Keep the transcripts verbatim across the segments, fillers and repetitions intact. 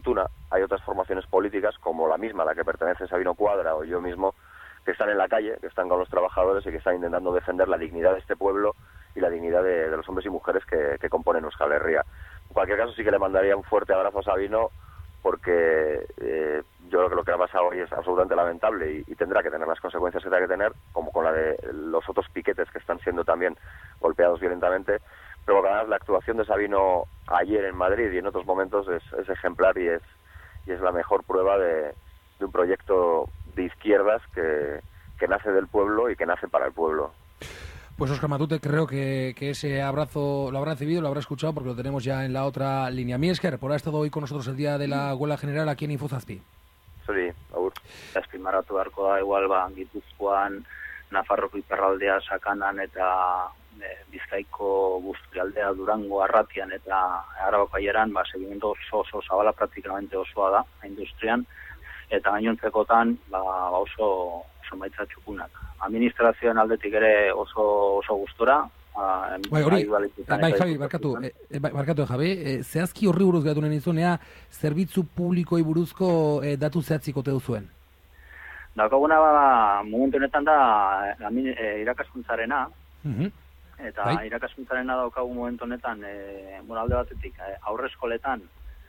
fortuna, hay otras formaciones políticas, como la misma, a la que pertenece Sabino Cuadra o yo mismo, que están en la calle, que están con los trabajadores y que están intentando defender la dignidad de este pueblo y la dignidad de, de los hombres y mujeres que, que componen Euskal Herria. En cualquier caso, sí que le mandaría un fuerte abrazo a Sabino, porque eh, yo creo que lo que ha pasado hoy es absolutamente lamentable y, y tendrá que tener las consecuencias que tenga que tener, como con la de los otros piquetes que están siendo también golpeados violentamente. Pero además la actuación de Sabino ayer en Madrid y en otros momentos es, es ejemplar y es, y es la mejor prueba de, de un proyecto de izquierdas que, que nace del pueblo y que nace para el pueblo. Pues Óscar Matute, creo que, que ese abrazo lo habrá recibido, lo habrá escuchado, porque lo tenemos ya en la otra línea. Mi esker, por haber estado hoy con nosotros el día de la huelga general aquí en Infozazpi. Sí, agur. Azpimarratu beharko da, igual, ba, Gipuzkoan, Nafarroko iparraldea Sakanan eta e, Bizkaiko Buztrialdea Durango Arratian eta Arabako Aieran, ba, segimendu oso oso zabala, praktikamente osoa da, industrian, eta gainontzekotan, ba, oso, oso maitza txukunak. Administrazioen aldetik ere oso, oso gustora. Bai, hori, bai, Javi, barkatu, e, barkatu, Javi, e, zehazki horri buruz gatu nahi nizunea, zerbitzu publikoi buruzko e, datu zehatzik ote duzuen? Daukaguna, ba, momentu honetan da, e, irakaskuntzarena, uh-huh. eta bai? Irakaskuntzarena daukagu momentu honetan, e, bueno, alde batetik, e, aurreskoletan,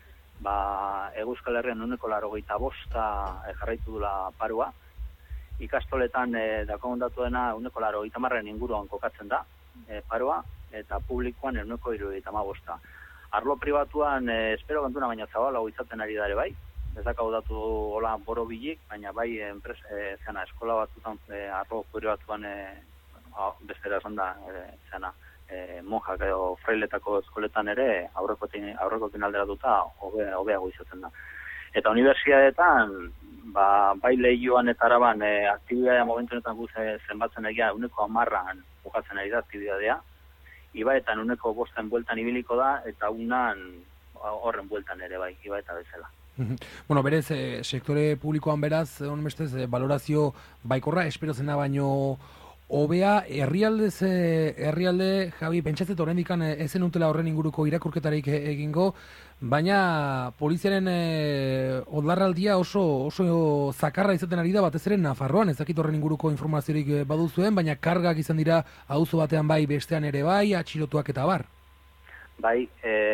ba, Euskal Herrian ehuneko laurogeita bosta e, jarraitu dula parua, ikastoletan e, daukagun datu dena ehuneko laurogeita hamarren inguruan kokatzen da, e, paroa, eta publikoan ehuneko hirurogeita hamabosta. Arlo pribatuan, e, espero kantuna baina zabalago izaten ari dare bai, ez dakau datu hola borobilik, baina bai enpres, e, zena, eskola batutan, e, arlo pribatuan, e, bestera esan da, e, zena, e, monjak edo frailetako eskoletan ere aurrekotin, aurrekotin alderatuta hobe, hobeago izaten da. Eta unibertsitateetan, ba, bai lehioan eta araban, e, aktibidadea momentu honetan guz zenbatzen egia, uneko amarran bukatzen ari da aktibidadea, ibaetan uneko bosten bueltan ibiliko da, eta unan horren bueltan ere bai, ibaeta bezala. Bueno, berez, eh, sektore publikoan beraz, on bestez, eh, valorazio baikorra, espero zena baino hobea, herrialdez, eh, herrialde, Javi, pentsatzet oraindik ezen utela horren inguruko irakurketarik egingo, baina poliziaren eh, odlarraldia oso oso zakarra izaten ari da, batez ere Nafarroan, ez dakit horren inguruko informaziorik eh, baduzuen, baina kargak izan dira auzo batean bai, bestean ere bai, atxilotuak eta bar. Bai,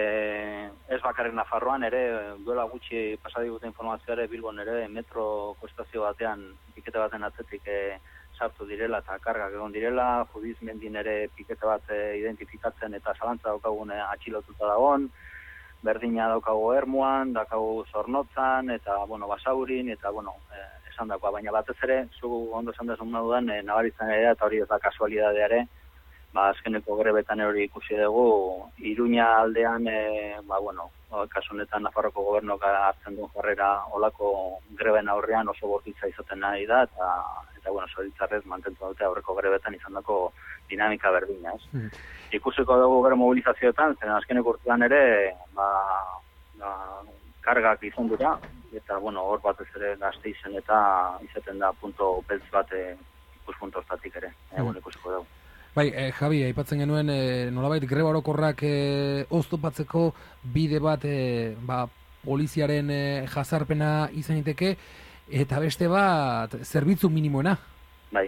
e, ez bakarrik Nafarroan ere, duela gutxi pasadigute informazioa ere Bilbon ere metroko estazio batean, pikete baten atzetik e, sartu direla eta kargak egon direla, Judizmendin ere pikete bat e, identifikatzen eta zalantza daukagun atxilotuta dagoen, berdina daukagu Ermuan, daukagu Zornotzan, eta, bueno, Basaurin, eta, bueno, e, esan dakoa, baina batez ere, zu ondo esan desun moduan, e, nabaritzen ere, eta hori ez da kasualidadea ere, ba, azkeneko grebetan hori ikusi dugu, Iruña aldean, e, ba, bueno, kasu honetan Nafarroko gobernuak hartzen duen jarrera olako greben aurrean oso bortitza izaten nahi da, eta, eta bueno, zoritzarrez mantentu dute aurreko grebetan izandako dinamika berdina, ez? Mm. Ikusiko dugu gero mobilizazioetan, zen azkeneko urtean ere, ba, ba, kargak izan dira, eta, bueno, hor batez ere Gasteizen eta izaten da punto beltz bat e, ikuspunto estatik ere, mm. egun ikusiko dugu. Bai, eh, Javi, aipatzen genuen eh, nolabait greba orokorrak eh, oztopatzeko bide bat eh, ba, poliziaren eh, jazarpena izan daiteke eta beste bat zerbitzu minimoena. Bai.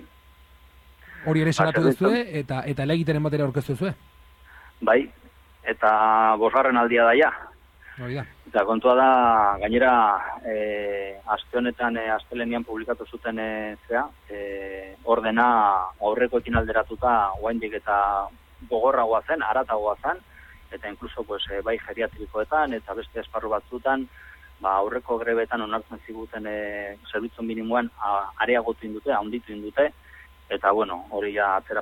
Hori ere salatu duzue eta eta helegiteren batera aurkeztu duzue. Bai, eta bosgarren aldia da ja. Hori da. Eta kontua da, gainera, e, aste honetan, e, astelenian publikatu zuten e, zea, e, ordena aurrekoekin alderatuta, oraindik eta gogorragoa zen, haratagoa zen, eta inkluso pues, e, bai geriatrikoetan eta beste esparru batzutan, ba, aurreko grebetan onartzen ziguten e, zerbitzu minimoan areagotu indute, handitu indute, eta bueno, hori ja atzera